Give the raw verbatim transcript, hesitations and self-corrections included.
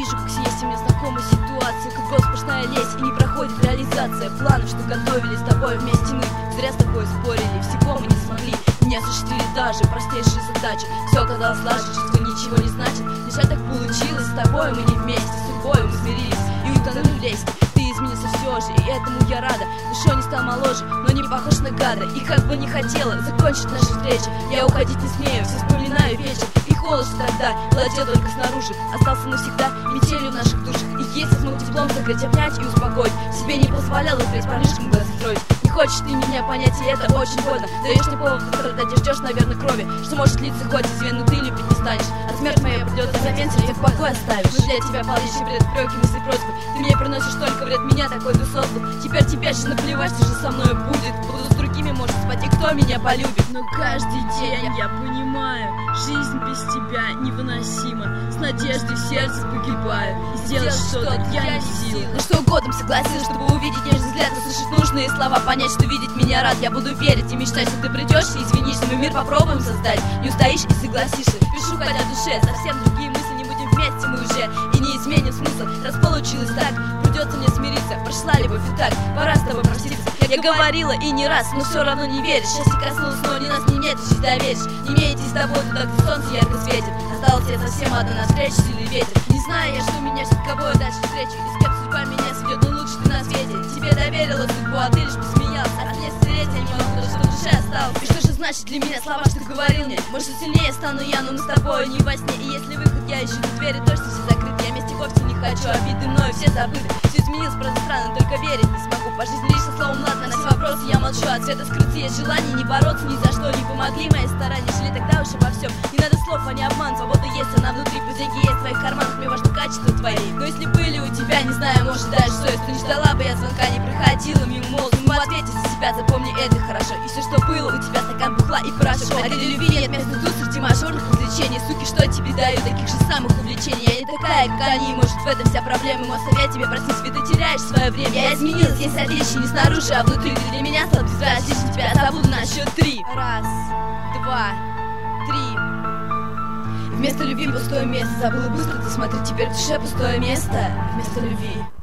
вижу, как есть у меня знакомая ситуация, как год сплошная лезь и не проходит реализация планов, что готовили с тобой вместе мы. Зря с тобой спорили, всего мы не смогли, не осуществили даже простейшие задачи. Все оказалось лажей, чувство ничего не значит, лишь так получилось, с тобой мы не вместе, с судьбой мы смирились и утонули в лести. Ты изменился все же, и этому я рада. Душой не стал моложе, но не похож на гада. И как бы не хотела закончить нашу встречу, я уходить не смею, все вспоминаю вечер. И холод, что тогда владел только снаружи, остался навсегда метелью в наших душах. И если смог теплом согреть, обнять и успокоить, себе не позволял впредь парнишкам глаза строить. Не хочешь ты меня понять, и это очень больно. Даешь мне повод пострадать, ждешь, наверное, крови, что может литься хоть из вен, но ты любить не станешь. А смерть моя придет взамен, тебя в покой оставишь. Но для тебя полнейший бред, упреки, мысли, просьбы. Ты мне приносишь только вред, меня такой ты создал. Теперь тебе же наплевать, что же со мной будет. Буду с другими, может спать, и кто меня полюбит. Но каждый день я понимаю, жизнь без тебя невыносима. С надеждой в сердце погибаю, и сделать что-то я не в силах. Ну что угодно согласилась, чтобы увидеть нежный взгляд, услышать нужные слова, понять, что видеть меня рад. Я буду верить и мечтать, что ты придешь и извинишься. Мы мир попробуем создать, не устоишь и согласишься. Пишу хотя в душе, совсем другие мысли, не будем вместе мы уже и не изменим смысл. Раз получилось так, придется мне смириться. Прошла любовь и так, пора с тобой проститься. Я говорила и не раз, но все равно не веришь. Счастье коснулось, но ни нас, ни нет, ты всегда веришь. Не имеете с тобой туда, где солнце ярко светит. Осталась я совсем одна, навстречу сильный ветер. Не знаю я, что меня ждет, кого я дальше встречу, и с кем судьба меня сведет, но лучше ты на свете. Тебе доверила судьбу, а ты лишь посмеялся. От меня стереть я не могу, что в душе осталось. И что же значит для меня слова, что ты говорил мне? Может, сильнее стану я, но мы с тобой не во сне. И если выход я ищу, то двери точно все закрыты. Я вместе вовсе не хочу, обиды мною все забыты. Все изменилось, просто странно, только верить не смогу. По жизни лишь со словом ладно, на все вопросы я молчу. От цвета скрыться есть желание не бороться ни за что. Не помогли мои старания, жили тогда уж обо всем. Не надо слов, а не обман, свобода есть, она внутри. Пусть деньги есть в твоих карманах, мне важно качество твои. Но если были у тебя, не знаю, может даже совесть, то не ждала бы я звонка, не проходила мимо молот. Мы ответить за себя, запомни это хорошо. И все, что было, у тебя стакан бухла и порошок. А для любви нет места тут среди мажорных развлечений. Суки, что тебе дают таких же самых увлечений? Я не такая, как они, может в этом вся проблема. Мой совет тебе, прости, себе ты теряешь свое время. Я изменилась, есть отличие не снаружи, а внутри. Ты для меня стал безразличен, тебя забуду на счет три. Раз, два, три. Вместо любви пустое место. Забыла быстро, ты смотри, теперь в душе пустое место. Вместо любви.